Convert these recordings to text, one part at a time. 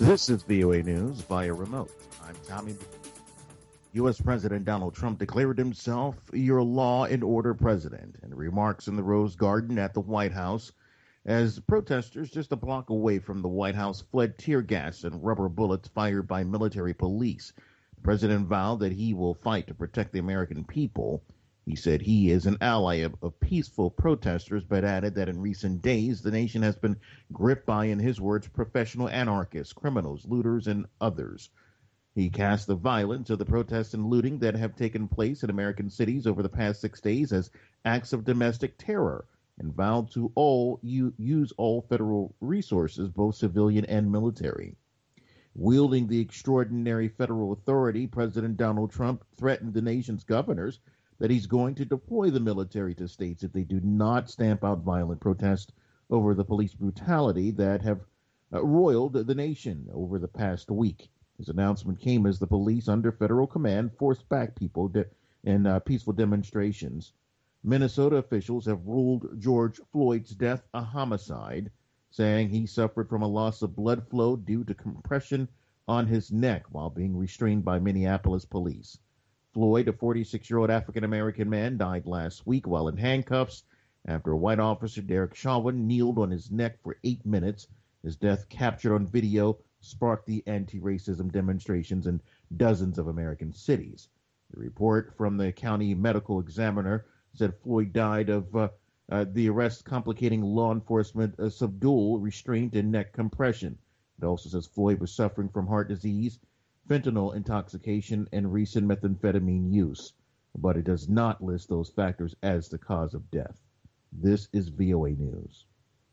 This is VOA News via remote. I'm Tommy. U.S. President Donald Trump declared himself your law and order president in remarks in the Rose Garden at the White House as protesters just a block away from the White House fled tear gas and rubber bullets fired by military police. The president vowed that he will fight to protect the American people. He said he is an ally of peaceful protesters, but added that in recent days, the nation has been gripped by, in his words, professional anarchists, criminals, looters, and others. He cast the violence of the protests and looting that have taken place in American cities over the past 6 days as acts of domestic terror and vowed to use all federal resources, both civilian and military. Wielding the extraordinary federal authority, President Donald Trump threatened the nation's governors that he's going to deploy the military to states if they do not stamp out violent protests over the police brutality that have roiled the nation over the past week. His announcement came as the police, under federal command, forced back people in peaceful demonstrations. Minnesota officials have ruled George Floyd's death a homicide, saying he suffered from a loss of blood flow due to compression on his neck while being restrained by Minneapolis police. Floyd, a 46-year-old African-American man, died last week while in handcuffs after a white officer, Derek Chauvin, kneeled on his neck for 8 minutes. His death, captured on video, sparked the anti-racism demonstrations in dozens of American cities. The report from the county medical examiner said Floyd died of the arrest complicating law enforcement subdual, restraint, and neck compression. It also says Floyd was suffering from heart disease, fentanyl intoxication, and recent methamphetamine use, but it does not list those factors as the cause of death. This is VOA News.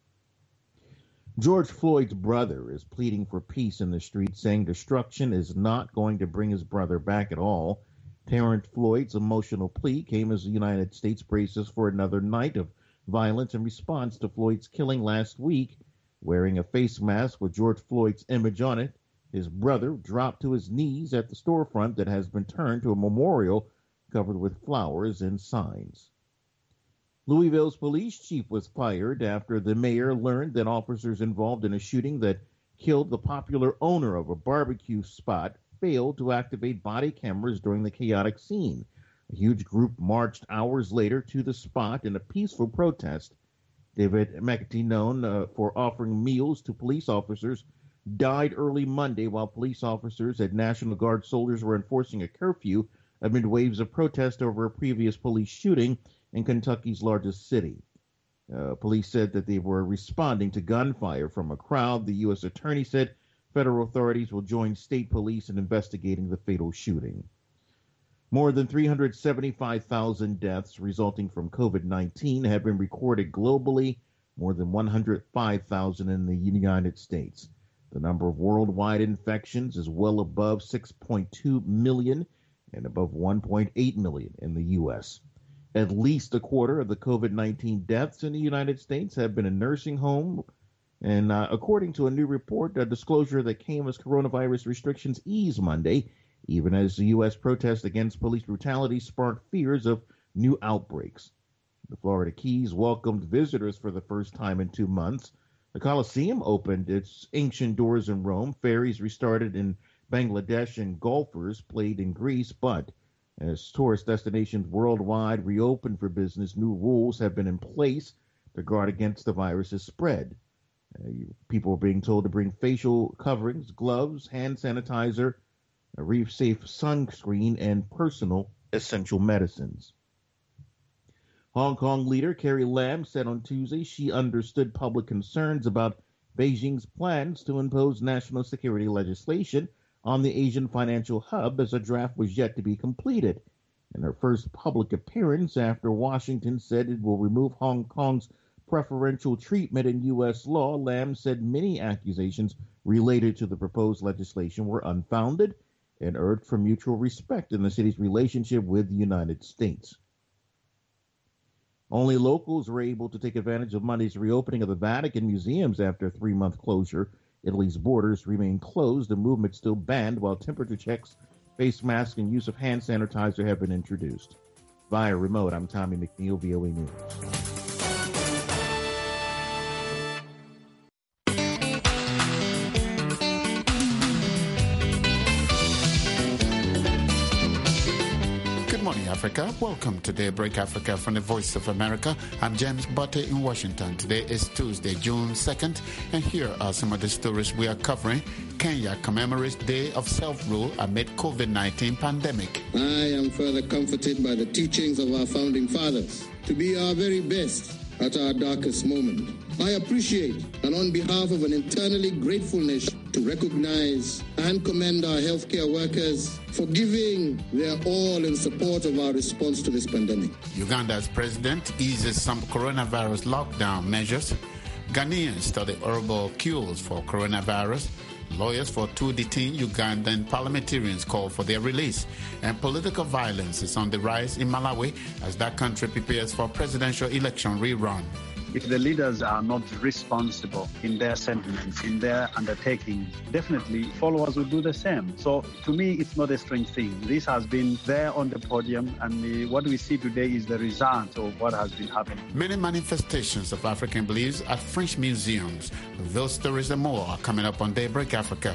George Floyd's brother is pleading for peace in the streets, saying destruction is not going to bring his brother back at all. Terrence Floyd's emotional plea came as the United States braces for another night of violence in response to Floyd's killing last week. Wearing a face mask with George Floyd's image on it, his brother dropped to his knees at the storefront that has been turned to a memorial covered with flowers and signs. Louisville's police chief was fired after the mayor learned that officers involved in a shooting that killed the popular owner of a barbecue spot failed to activate body cameras during the chaotic scene. A huge group marched hours later to the spot in a peaceful protest. David McAtee, known for offering meals to police officers, died early Monday while police officers and National Guard soldiers were enforcing a curfew amid waves of protest over a previous police shooting in Kentucky's largest city. Police said that they were responding to gunfire from a crowd. The U.S. attorney said federal authorities will join state police in investigating the fatal shooting. More than 375,000 deaths resulting from COVID-19 have been recorded globally, more than 105,000 in the United States. The number of worldwide infections is well above 6.2 million and above 1.8 million in the U.S. At least a quarter of the COVID-19 deaths in the United States have been in nursing home. And according to a new report, a disclosure that came as coronavirus restrictions eased Monday, even as the U.S. protest against police brutality sparked fears of new outbreaks. The Florida Keys welcomed visitors for the first time in 2 months. The Colosseum opened its ancient doors in Rome, ferries restarted in Bangladesh, and golfers played in Greece. But as tourist destinations worldwide reopen for business, new rules have been in place to guard against the virus's spread. People are being told to bring facial coverings, gloves, hand sanitizer, a reef-safe sunscreen, and personal essential medicines. Hong Kong leader Carrie Lam said on Tuesday she understood public concerns about Beijing's plans to impose national security legislation on the Asian financial hub as a draft was yet to be completed. In her first public appearance after Washington said it will remove Hong Kong's preferential treatment in U.S. law, Lam said many accusations related to the proposed legislation were unfounded and urged for mutual respect in the city's relationship with the United States. Only locals were able to take advantage of Monday's reopening of the Vatican museums after a 3-month closure. Italy's borders remain closed and movement still banned while temperature checks, face masks, and use of hand sanitizer have been introduced. Via remote, I'm Tommy McNeil, VOA News. Africa. Welcome to Daybreak Africa from the Voice of America. I'm James Butte in Washington. Today is Tuesday, June 2nd, and here are some of the stories we are covering. Kenya commemorates Day of Self-Rule amid COVID-19 pandemic. I am further comforted by the teachings of our founding fathers to be our very best at our darkest moment. I appreciate, and on behalf of an internally grateful nation, to recognize and commend our healthcare workers for giving their all in support of our response to this pandemic. Uganda's president eases some coronavirus lockdown measures. Ghanaians study herbal cures for coronavirus. Lawyers for two detained Ugandan parliamentarians call for their release. And political violence is on the rise in Malawi as that country prepares for presidential election rerun. If the leaders are not responsible in their sentiments, in their undertaking, definitely followers will do the same. So to me, it's not a strange thing. This has been there on the podium, and what we see today is the result of what has been happening. Many manifestations of African beliefs at French museums. Those stories and more are coming up on Daybreak Africa.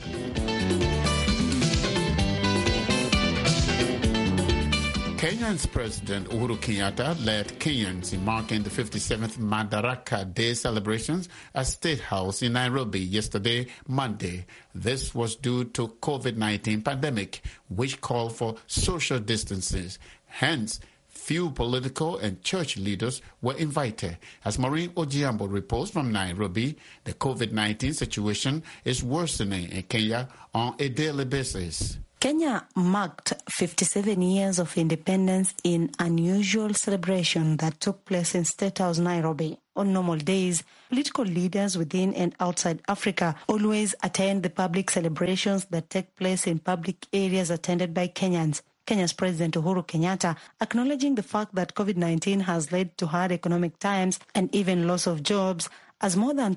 Kenya's President Uhuru Kenyatta led Kenyans in marking the 57th Madaraka Day celebrations at State House in Nairobi yesterday, Monday. This was due to COVID-19 pandemic, which called for social distances. Hence, few political and church leaders were invited. As Maureen Ojiambo reports from Nairobi, the COVID-19 situation is worsening in Kenya on a daily basis. Kenya marked 57 years of independence in unusual celebration that took place in State House, Nairobi. On normal days, political leaders within and outside Africa always attend the public celebrations that take place in public areas attended by Kenyans. Kenya's President Uhuru Kenyatta, acknowledging the fact that COVID-19 has led to hard economic times and even loss of jobs, as more than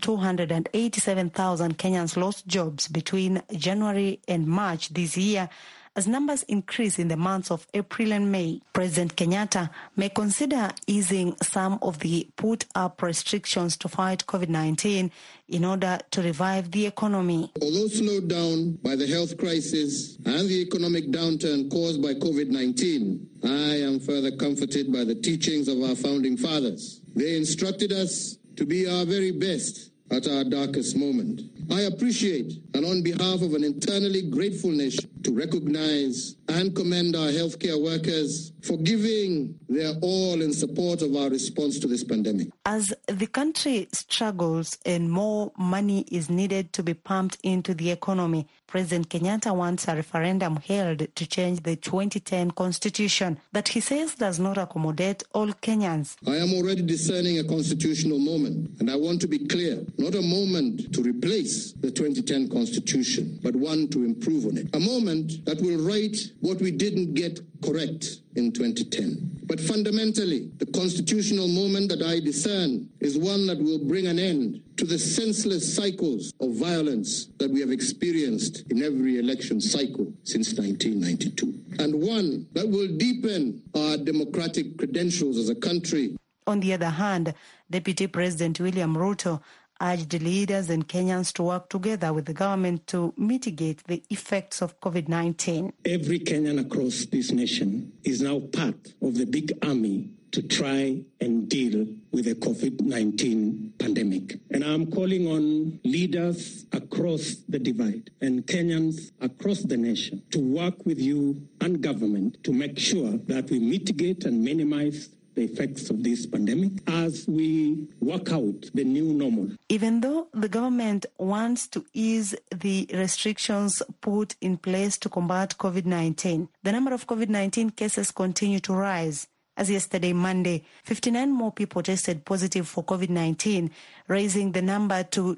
287,000 Kenyans lost jobs between January and March this year, as numbers increase in the months of April and May. President Kenyatta may consider easing some of the put-up restrictions to fight COVID-19 in order to revive the economy. Although slowed down by the health crisis and the economic downturn caused by COVID-19, I am further comforted by the teachings of our founding fathers. They instructed us to be our very best at our darkest moment. I appreciate, and on behalf of an internally grateful nation, to recognize and commend our healthcare workers for giving their all in support of our response to this pandemic. As the country struggles and more money is needed to be pumped into the economy, President Kenyatta wants a referendum held to change the 2010 constitution that he says does not accommodate all Kenyans. I am already discerning a constitutional moment, and I want to be clear, not a moment to replace the 2010 constitution, but one to improve on it. A moment that will right what we didn't get correct in 2010. But fundamentally, the constitutional moment that I discern is one that will bring an end to the senseless cycles of violence that we have experienced in every election cycle since 1992, and one that will deepen our democratic credentials as a country. On the other hand, Deputy President William Ruto urged leaders and Kenyans to work together with the government to mitigate the effects of COVID-19. Every Kenyan across this nation is now part of the big army to try and deal with the COVID-19 pandemic. And I'm calling on leaders across the divide and Kenyans across the nation to work with you and government to make sure that we mitigate and minimize the effects of this pandemic as we work out the new normal. Even though the government wants to ease the restrictions put in place to combat COVID-19, the number of COVID-19 cases continue to rise. As yesterday, Monday, 59 more people tested positive for COVID-19, raising the number to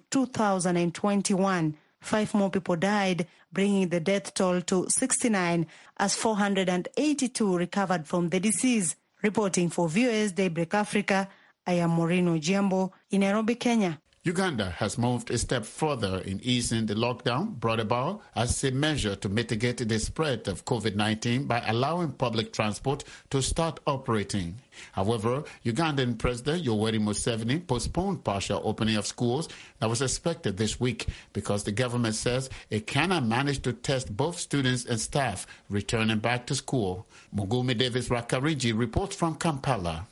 2,021. 5 more people died, bringing the death toll to 69, as 482 recovered from the disease. Reporting for VOA's Daybreak Africa, I am Maureen Ojiambo in Nairobi, Kenya. Uganda has moved a step further in easing the lockdown brought about as a measure to mitigate the spread of COVID-19 by allowing public transport to start operating. However, Ugandan President Yoweri Museveni postponed partial opening of schools that was expected this week because the government says it cannot manage to test both students and staff returning back to school. Mugumi Davis Rakariji reports from Kampala.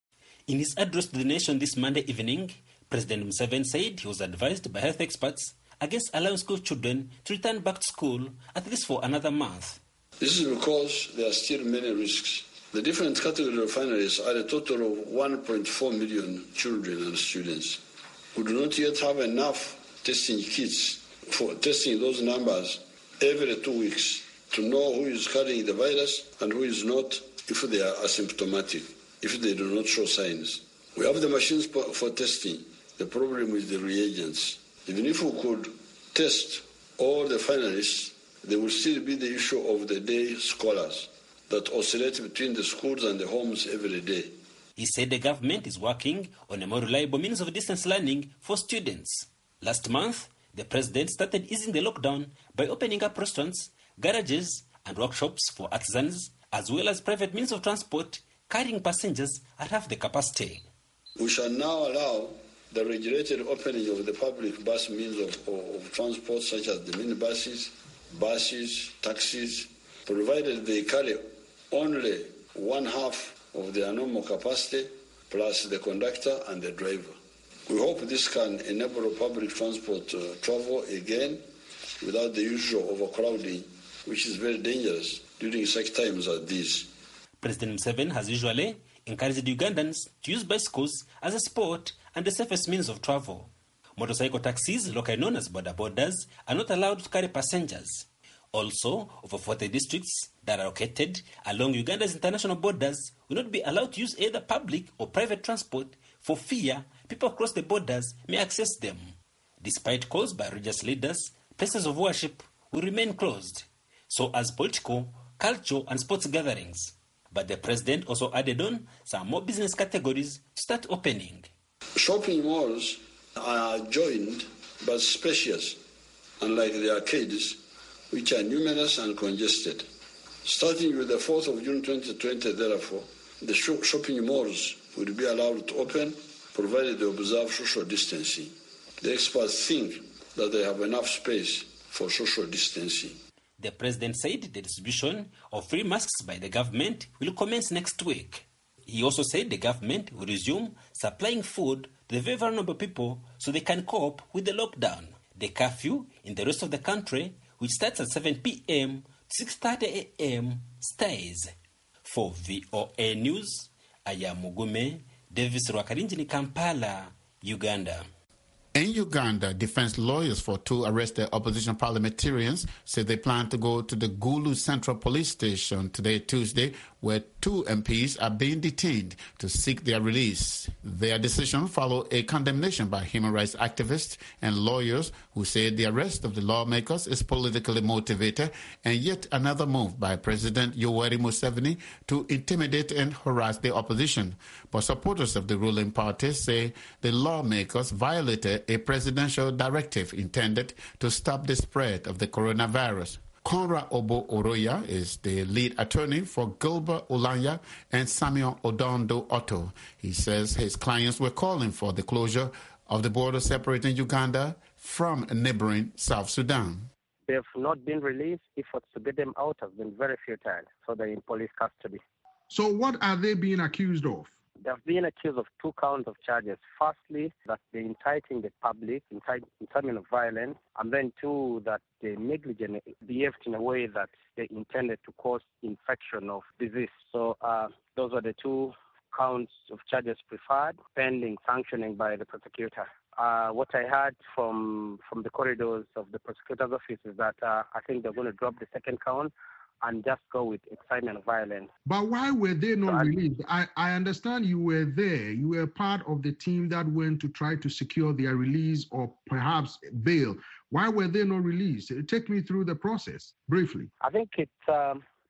In his address to the nation this Monday evening, President Museveni said he was advised by health experts against allowing school children to return back to school at least for another month. This is because there are still many risks. The different categories of finalists are a total of 1.4 million children and students who do not yet have enough testing kits for testing those numbers every 2 weeks to know who is carrying the virus and who is not if they are asymptomatic, if they do not show signs. We have the machines for testing. The problem is the reagents. Even if we could test all the finalists, there will still be the issue of the day scholars that oscillate between the schools and the homes every day. He said the government is working on a more reliable means of distance learning for students. Last month, the president started easing the lockdown by opening up restaurants, garages, and workshops for artisans, as well as private means of transport carrying passengers at half the capacity. We shall now allow the regulated opening of the public bus means of transport, such as the minibuses, buses, taxis, provided they carry only one half of their normal capacity, plus the conductor and the driver. We hope this can enable public transport travel again without the usual overcrowding, which is very dangerous during such times as these. President Museveni has usually encouraged Ugandans to use bicycles as a sport and the safest means of travel. Motorcycle taxis, locally known as boda bodas, are not allowed to carry passengers. Also, over 40 districts that are located along Uganda's international borders will not be allowed to use either public or private transport for fear people across the borders may access them. Despite calls by religious leaders, places of worship will remain closed, so as political, cultural, and sports gatherings. But the president also added on some more business categories to start opening. Shopping malls are joined but spacious, unlike the arcades, which are numerous and congested. Starting with the 4th of June 2020, therefore, the shopping malls will be allowed to open, provided they observe social distancing. The experts think that they have enough space for social distancing. The president said the distribution of free masks by the government will commence next week. He also said the government will resume supplying food to the very vulnerable people so they can cope with the lockdown. The curfew in the rest of the country, which starts at 7 p.m. to 6:30 a.m., stays. For VOA News, I am Mugume Davis Rwakarinjini, Kampala, Uganda. In Uganda, defense lawyers for 2 arrested opposition parliamentarians say they plan to go to the Gulu Central Police Station today, Tuesday, where 2 MPs are being detained to seek their release. Their decision followed a condemnation by human rights activists and lawyers who say the arrest of the lawmakers is politically motivated, and yet another move by President Yoweri Museveni to intimidate and harass the opposition. But supporters of the ruling party say the lawmakers violated a presidential directive intended to stop the spread of the coronavirus. Konra Obo Oroya is the lead attorney for Gilbert Olanya and Samuel Odondo Otto. He says his clients were calling for the closure of the border separating Uganda from neighboring South Sudan. They have not been released. Efforts to get them out have been very futile, so they're in police custody. So what are they being accused of? They've been accused of 2 counts of charges. Firstly, that they're inciting the public, incitement of violence, and then 2, that they negligently behaved in a way that they intended to cause infection of disease. So those are the 2 counts of charges preferred, pending sanctioning by the prosecutor. What I heard from the corridors of the prosecutor's office is that I think they're going to drop the 2nd count and just go with excitement of violence. But why were they not released? I understand you were there. You were part of the team that went to try to secure their release or perhaps bail. Why were they not released? Take me through the process briefly. I think it's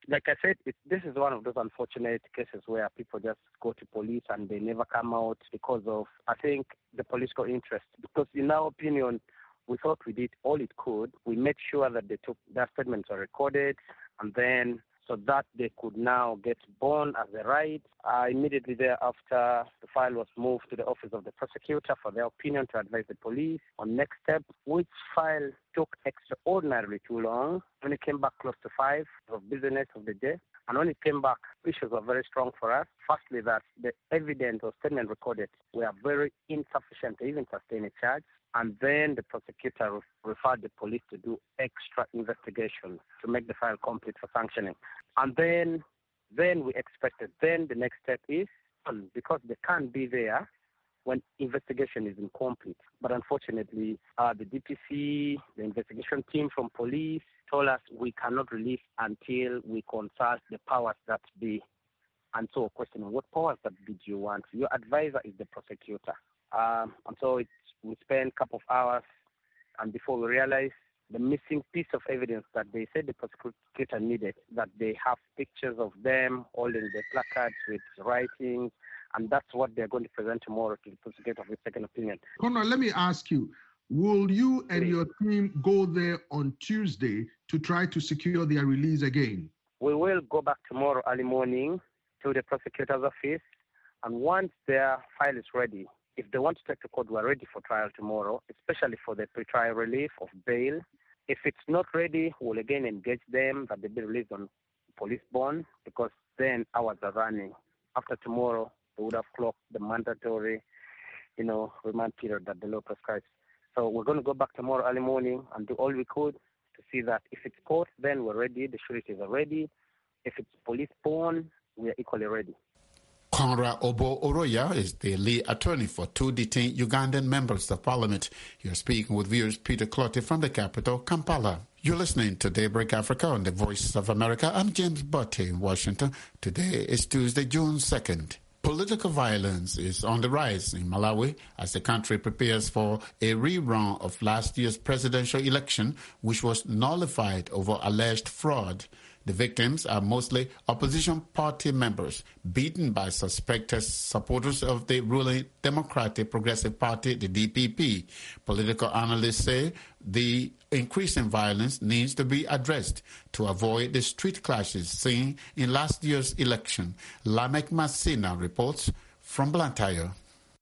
Like I said, this is one of those unfortunate cases where people just go to police and they never come out because of, I think, the political interest. Because in our opinion, we thought we did all it could. We made sure that their statements are recorded, and then so that they could now get born as a right. Immediately thereafter, the file was moved to the office of the prosecutor for their opinion to advise the police on next steps, which file took extraordinarily too long. When it came back close to 5 of business of the day, and when it came back, issues were very strong for us. Firstly, that the evidence or statement recorded were very insufficient to even sustain a charge. And then the prosecutor referred the police to do extra investigation to make the file complete for sanctioning. And then we expected, then the next step is, because they can't be there when investigation is incomplete. But unfortunately, the DPC, the investigation team from police, told us we cannot release until we consult the powers that be. And so questioning, what powers that be do you want? Your advisor is the prosecutor. And so we spent a couple of hours, and before we realized the missing piece of evidence that they said the prosecutor needed, that they have pictures of them holding the placards with writings, and that's what they're going to present tomorrow to the prosecutor for a second opinion. Connor, let me ask you, will you and your team go there on Tuesday to try to secure their release again? We will go back tomorrow early morning to the prosecutor's office, and once their file is ready, if they want to take to court, we're ready for trial tomorrow, especially for the pre-trial relief of bail. If it's not ready, we'll again engage them that they be released on police bond, because then hours are running. After tomorrow, they would have clocked the mandatory, remand period that the law prescribes. So we're going to go back tomorrow early morning and do all we could to see that if it's court, then we're ready, the sureties are ready. If it's police bond, we are equally ready. Conrad Obo Oroya is the lead attorney for 2 detained Ugandan members of parliament. You're speaking with viewers Peter Clottey from the capital, Kampala. You're listening to Daybreak Africa on the Voice of America. I'm James Butte in Washington. Today is Tuesday, June 2nd. Political violence is on the rise in Malawi as the country prepares for a rerun of last year's presidential election, which was nullified over alleged fraud. The victims are mostly opposition party members beaten by suspected supporters of the ruling Democratic Progressive Party, the DPP. Political analysts say the increase in violence needs to be addressed to avoid the street clashes seen in last year's election. Lamek Masina reports from Blantyre.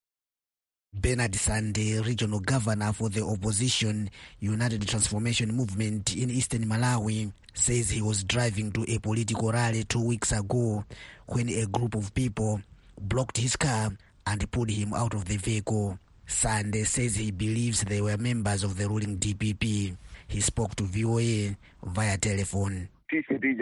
Bernard Sande, regional governor for the opposition United Transformation Movement in eastern Malawi, says he was driving to a political rally 2 weeks ago when a group of people blocked his car and pulled him out of the vehicle. Sande says he believes they were members of the ruling DPP. He spoke to VOA via telephone. He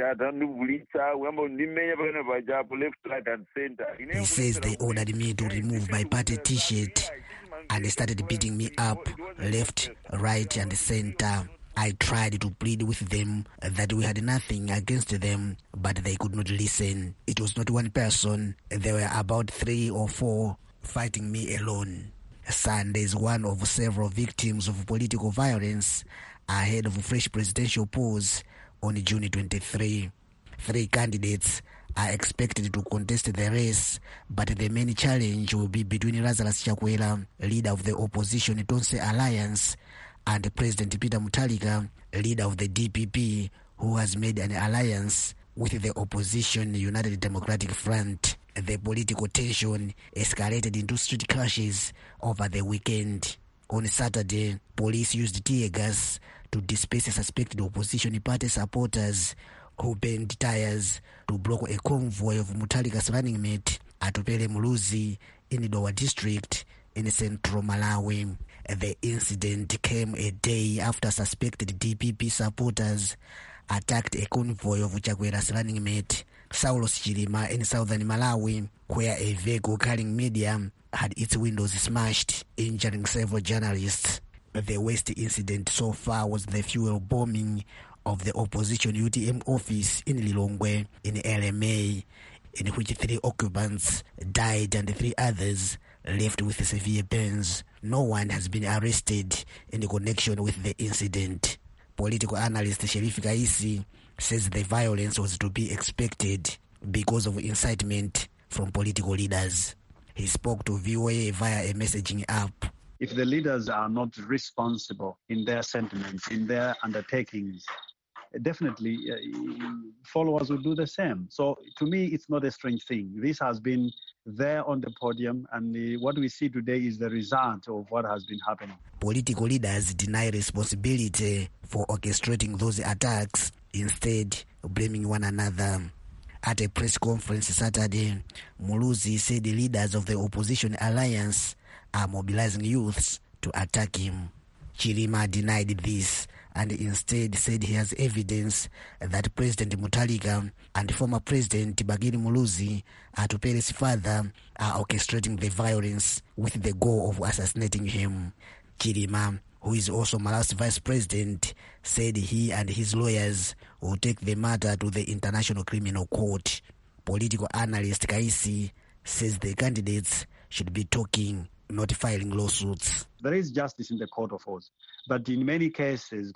says they ordered me to remove my party t-shirt and they started beating me up left, right and center. I tried to plead with them that we had nothing against them, but they could not listen. It was not one person. There were about 3 or 4 fighting me alone. Sande is one of several victims of political violence ahead of a fresh presidential polls on June 23. 3 candidates are expected to contest the race, but the main challenge will be between Lazarus Chakwera, leader of the opposition Tonse Alliance, and President Peter Mutharika, leader of the DPP, who has made an alliance with the opposition United Democratic Front. The political tension escalated into street clashes over the weekend. On Saturday, police used tear gas to disperse suspected opposition party supporters who burned tires to block a convoy of Mutharika's running mate Atupele Muluzi in Dowa district in central Malawi. The incident came a day after suspected DPP supporters attacked a convoy of Chakwera's running mate Saulos Chilima in southern Malawi, where a vehicle carrying media had its windows smashed, injuring several journalists. The worst incident so far was the fuel bombing of the opposition UTM office in Lilongwe in LMA, in which 3 occupants died and 3 others left with severe burns. No one has been arrested in connection with the incident. Political analyst Sheriff Kaisi says the violence was to be expected because of incitement from political leaders. He spoke to VOA via a messaging app. If the leaders are not responsible in their sentiments, in their undertakings, definitely followers will do the same. So to me, it's not a strange thing. This has been there on the podium, and what we see today is the result of what has been happening. Political leaders deny responsibility for orchestrating those attacks, instead blaming one another. At a press conference Saturday, Muluzi said the leaders of the opposition alliance are mobilizing youths to attack him. Chilima denied this and instead said he has evidence that President Mutharika and former President Bagiri Muluzi, Atupere's father, are orchestrating the violence with the goal of assassinating him. Chilima, who is also Malawi's vice president, said he and his lawyers will take the matter to the International Criminal Court. Political analyst Kaisi says the candidates should be talking, not filing lawsuits. There is justice in the court of laws, but in many cases,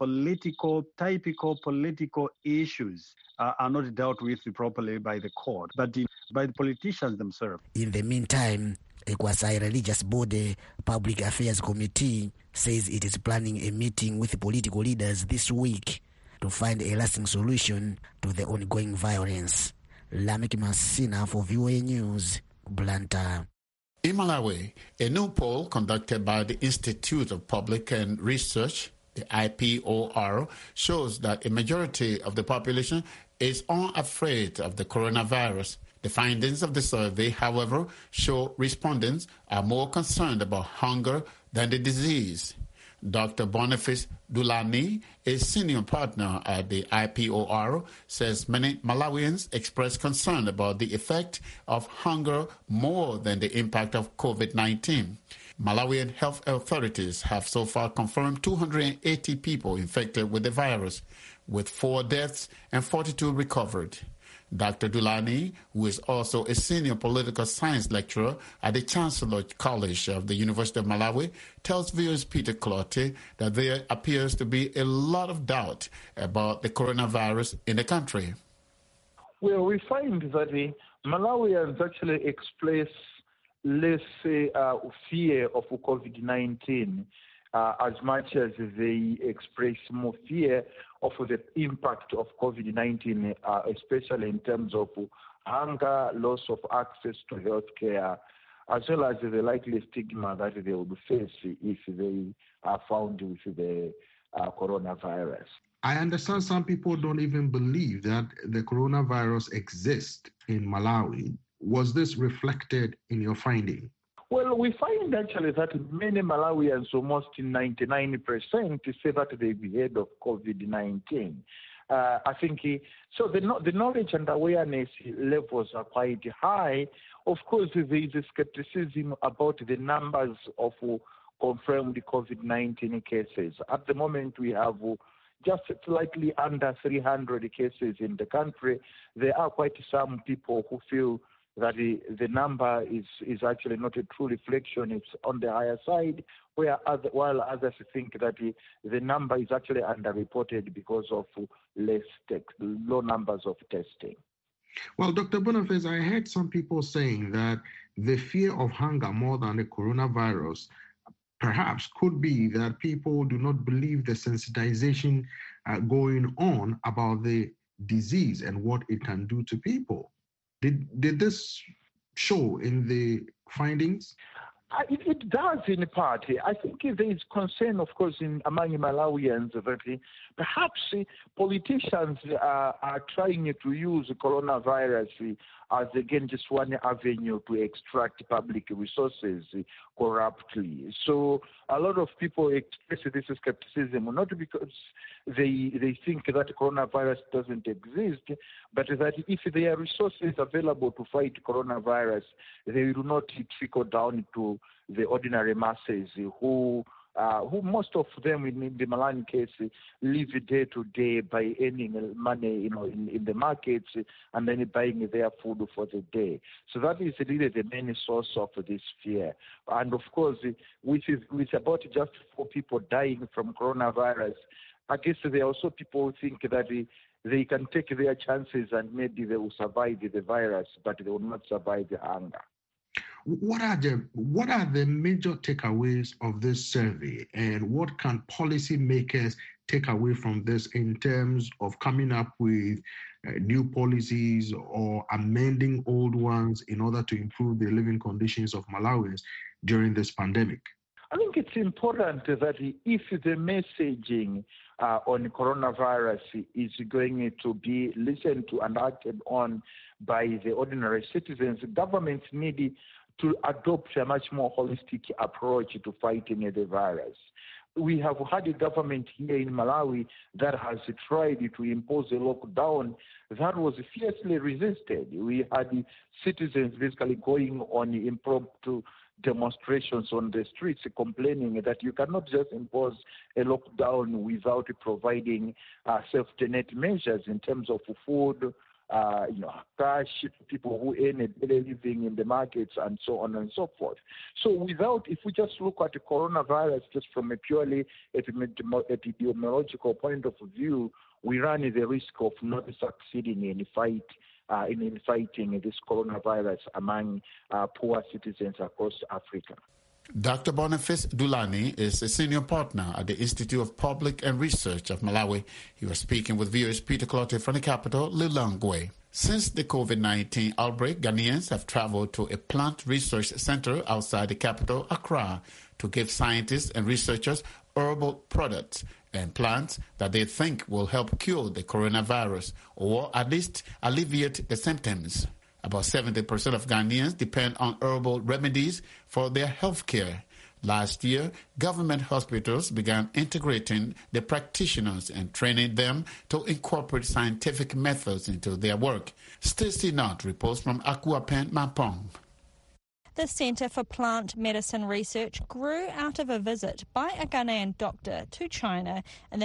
typical political issues are not dealt with properly by the court, but by the politicians themselves. In the meantime, Ekwasai Religious Body Public Affairs Committee says it is planning a meeting with political leaders this week to find a lasting solution to the ongoing violence. Lamek Masina for VOA News, Blantyre. In Malawi, a new poll conducted by the Institute of Public and Research, the IPOR, shows that a majority of the population is unafraid of the coronavirus. The findings of the survey, however, show respondents are more concerned about hunger than the disease. Dr. Boniface Dulani, a senior partner at the IPOR, says many Malawians express concern about the effect of hunger more than the impact of COVID-19. Malawian health authorities have so far confirmed 280 people infected with the virus, with 4 deaths and 42 recovered. Dr. Dulani, who is also a senior political science lecturer at the Chancellor College of the University of Malawi, tells viewers Peter Clotte that there appears to be a lot of doubt about the coronavirus in the country. Well, we find that the Malawians actually express less fear of COVID-19 as much as they express more fear of the impact of COVID-19, especially in terms of hunger, loss of access to healthcare, as well as the likely stigma that they will face if they are found with the coronavirus. I understand some people don't even believe that the coronavirus exists in Malawi. Was this reflected in your finding? Well, we find actually that many Malawians, almost 99%, say that they've heard of COVID-19. I think so. The knowledge and awareness levels are quite high. Of course, there is a skepticism about the numbers of confirmed COVID-19 cases. At the moment, we have just slightly under 300 cases in the country. There are quite some people who feel that the number is actually not a true reflection. It's on the higher side, while others think that the number is actually underreported because of low numbers of testing. Well, Dr. Boniface, I heard some people saying that the fear of hunger more than the coronavirus perhaps could be that people do not believe the sensitization going on about the disease and what it can do to people. Did this show in the findings? It does in part. I think there is concern, of course, among Malawians that perhaps politicians are trying to use coronavirus as, again, just one avenue to extract public resources corruptly. So a lot of people express this skepticism, not because they think that coronavirus doesn't exist, but that if there are resources available to fight coronavirus, they will not trickle down to the ordinary masses who most of them in the Malawi case live day to day by earning money, in the markets and then buying their food for the day. So that is really the main source of this fear. And of course, with about just 4 people dying from coronavirus, I guess there are also people who think that they can take their chances and maybe they will survive the virus, but they will not survive the hunger. What are the major takeaways of this survey, and what can policymakers take away from this in terms of coming up with new policies or amending old ones in order to improve the living conditions of Malawians during this pandemic? I think it's important that if the messaging on coronavirus is going to be listened to and acted on by the ordinary citizens, governments need to adopt a much more holistic approach to fighting the virus. We have had a government here in Malawi that has tried to impose a lockdown that was fiercely resisted. We had citizens basically going on impromptu demonstrations on the streets complaining that you cannot just impose a lockdown without providing safety net measures in terms of food, cash, people who earn a daily living in the markets, and so on and so forth. So if we just look at the coronavirus just from a purely epidemiological point of view, we run the risk of not succeeding in fighting this coronavirus among poor citizens across Africa. Dr. Boniface Dulani is a senior partner at the Institute of Public and Research of Malawi. He was speaking with viewers Peter Clottey from the capital, Lilongwe. Since the COVID-19 outbreak, Ghanaians have traveled to a plant research center outside the capital, Accra, to give scientists and researchers herbal products and plants that they think will help cure the coronavirus or at least alleviate the symptoms. About 70% of Ghanaians depend on herbal remedies for their health care. Last year, government hospitals began integrating the practitioners and training them to incorporate scientific methods into their work. Stacey Knott reports from Akuapen Mapong. The Centre for Plant Medicine Research grew out of a visit by a Ghanaian doctor to China in the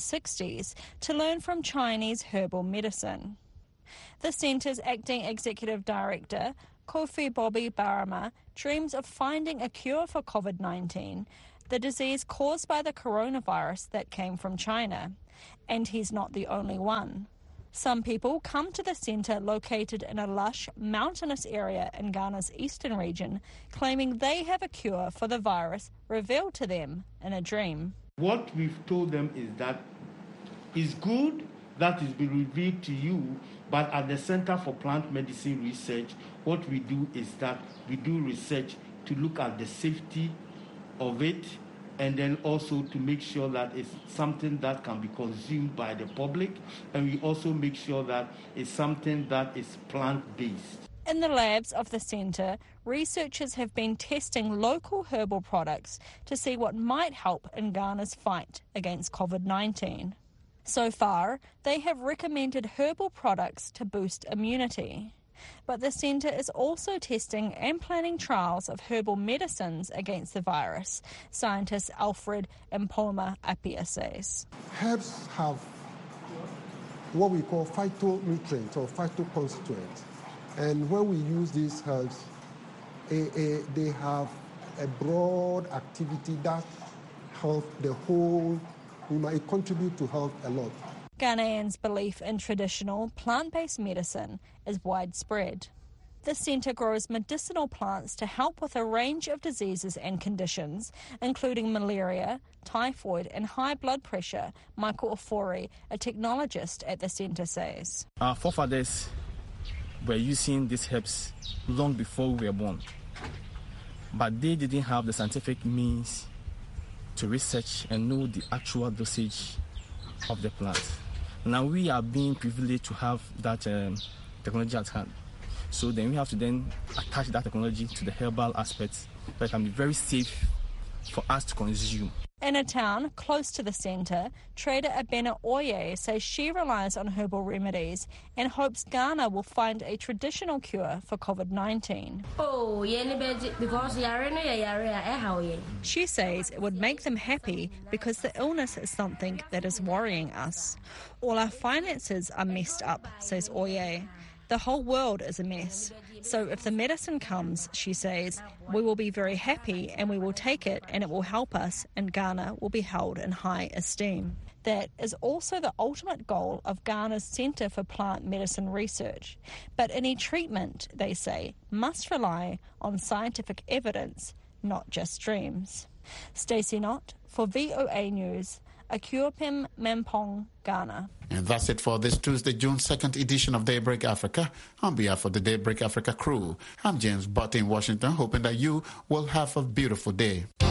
1960s to learn from Chinese herbal medicine. The centre's acting executive director, Kofi Bobby Barama, dreams of finding a cure for COVID-19, the disease caused by the coronavirus that came from China. And he's not the only one. Some people come to the centre located in a lush, mountainous area in Ghana's eastern region, claiming they have a cure for the virus revealed to them in a dream. What we've told them is that it's good that is being revealed to you, but at the Center for Plant Medicine Research, what we do is that we do research to look at the safety of it, and then also to make sure that it's something that can be consumed by the public, and we also make sure that it's something that is plant-based. In the labs of the centre, researchers have been testing local herbal products to see what might help in Ghana's fight against COVID-19. So far, they have recommended herbal products to boost immunity. But the centre is also testing and planning trials of herbal medicines against the virus, scientist Alfred Mpoma Apia says. Herbs have what we call phytonutrients or phytoconstituents. And when we use these herbs, they have a broad activity that helps the whole. It contribute to health a lot. Ghanaians' belief in traditional plant-based medicine is widespread. The centre grows medicinal plants to help with a range of diseases and conditions, including malaria, typhoid and high blood pressure, Michael Ofori, a technologist at the centre, says. Our forefathers were using these herbs long before we were born, but they didn't have the scientific means to research and know the actual dosage of the plant. Now we are being privileged to have that technology at hand. So then we have to then attach that technology to the herbal aspects that can be very safe for us to consume. In a town close to the centre, trader Abena Oye says she relies on herbal remedies and hopes Ghana will find a traditional cure for COVID-19. She says it would make them happy because the illness is something that is worrying us. All our finances are messed up, says Oye. The whole world is a mess. So if the medicine comes, she says, we will be very happy and we will take it and it will help us and Ghana will be held in high esteem. The That is also the ultimate goal of Ghana's Centre for Plant Medicine Research. But any treatment, they say, must rely on scientific evidence, not just dreams. Stacey Knott for VOA News, Akuapem, Mampong, Ghana. And that's it for this Tuesday, June 2nd edition of Daybreak Africa. On behalf of the Daybreak Africa crew, I'm James Butt in Washington, hoping that you will have a beautiful day.